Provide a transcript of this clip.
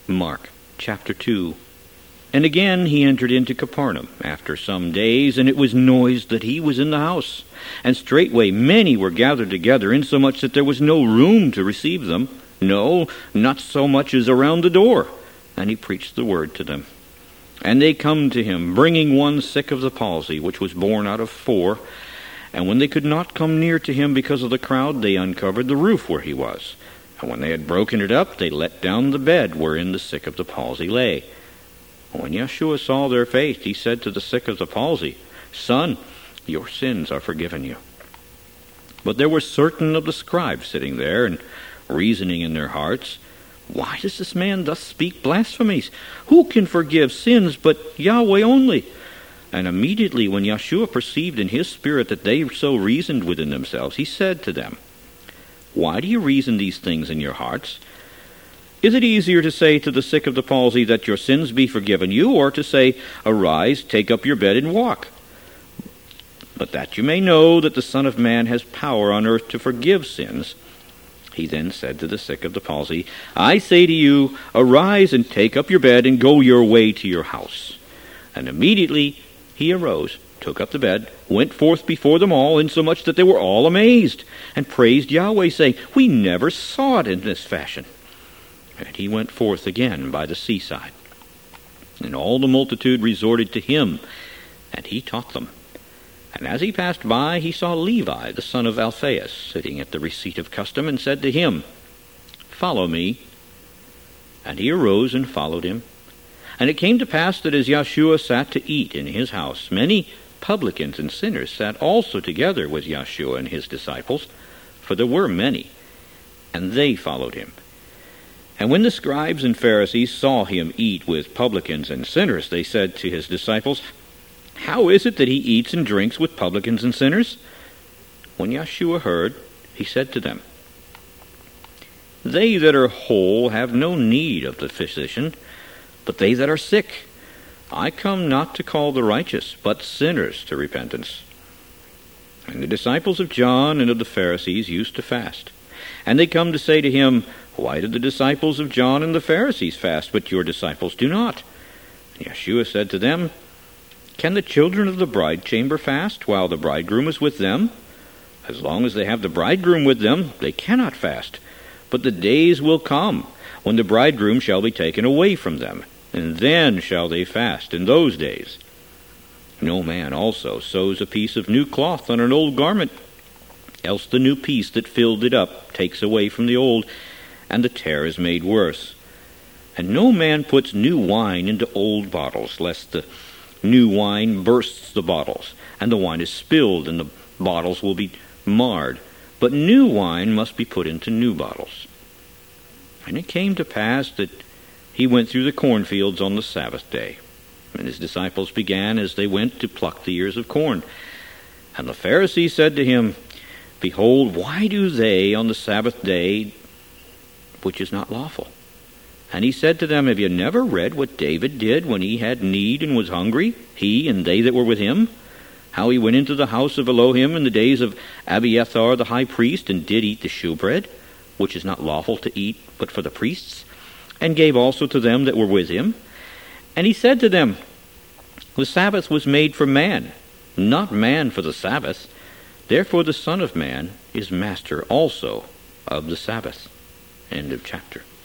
Mark chapter 2. And again he entered into Capernaum after some days, and it was noised that he was in the house. And straightway many were gathered together, insomuch that there was no room to receive them, no, not so much as around the door. And he preached the word to them. And they come to him, bringing one sick of the palsy, which was born out of 4. And when they could not come near to him because of the crowd, they uncovered the roof where he was. And when they had broken it up, they let down the bed wherein the sick of the palsy lay. When Yeshua saw their faith, he said to the sick of the palsy, Son, your sins are forgiven you. But there were certain of the scribes sitting there, and reasoning in their hearts, Why does this man thus speak blasphemies? Who can forgive sins but Yahweh only? And immediately when Yeshua perceived in his spirit that they so reasoned within themselves, he said to them, Why do you reason these things in your hearts? Is it easier to say to the sick of the palsy that your sins be forgiven you, or to say, Arise, take up your bed and walk? But that you may know that the Son of Man has power on earth to forgive sins. He then said to the sick of the palsy, I say to you, Arise and take up your bed and go your way to your house. And immediately he arose, took up the bed, went forth before them all, insomuch that they were all amazed, and praised Yahweh, saying, We never saw it in this fashion. And he went forth again by the seaside. And all the multitude resorted to him, and he taught them. And as he passed by, he saw Levi, the son of Alphaeus, sitting at the receipt of custom, and said to him, Follow me. And he arose and followed him. And it came to pass that as Yeshua sat to eat in his house, many publicans and sinners sat also together with Yeshua and his disciples, for there were many, and they followed him. And when the scribes and Pharisees saw him eat with publicans and sinners, they said to his disciples, How is it that he eats and drinks with publicans and sinners? When Yeshua heard, he said to them, They that are whole have no need of the physician, but they that are sick. I come not to call the righteous, but sinners to repentance. And the disciples of John and of the Pharisees used to fast. And they come to say to him, Why did the disciples of John and the Pharisees fast, but your disciples do not? And Yeshua said to them, Can the children of the bride chamber fast, while the bridegroom is with them? As long as they have the bridegroom with them, they cannot fast. But the days will come, when the bridegroom shall be taken away from them, and then shall they fast in those days. No man also sews a piece of new cloth on an old garment, else the new piece that filled it up takes away from the old, and the tear is made worse. And no man puts new wine into old bottles, lest the new wine bursts the bottles, and the wine is spilled, and the bottles will be marred. But new wine must be put into new bottles. And it came to pass that he went through the cornfields on the Sabbath day. And his disciples began as they went to pluck the ears of corn. And the Pharisees said to him, Behold, why do they on the Sabbath day, which is not lawful? And he said to them, Have you never read what David did when he had need and was hungry, he and they that were with him? How he went into the house of Elohim in the days of Abiathar the high priest, and did eat the shewbread, which is not lawful to eat but for the priests, and gave also to them that were with him. And he said to them, The Sabbath was made for man, not man for the Sabbath. Therefore the Son of Man is master also of the Sabbath. End of chapter.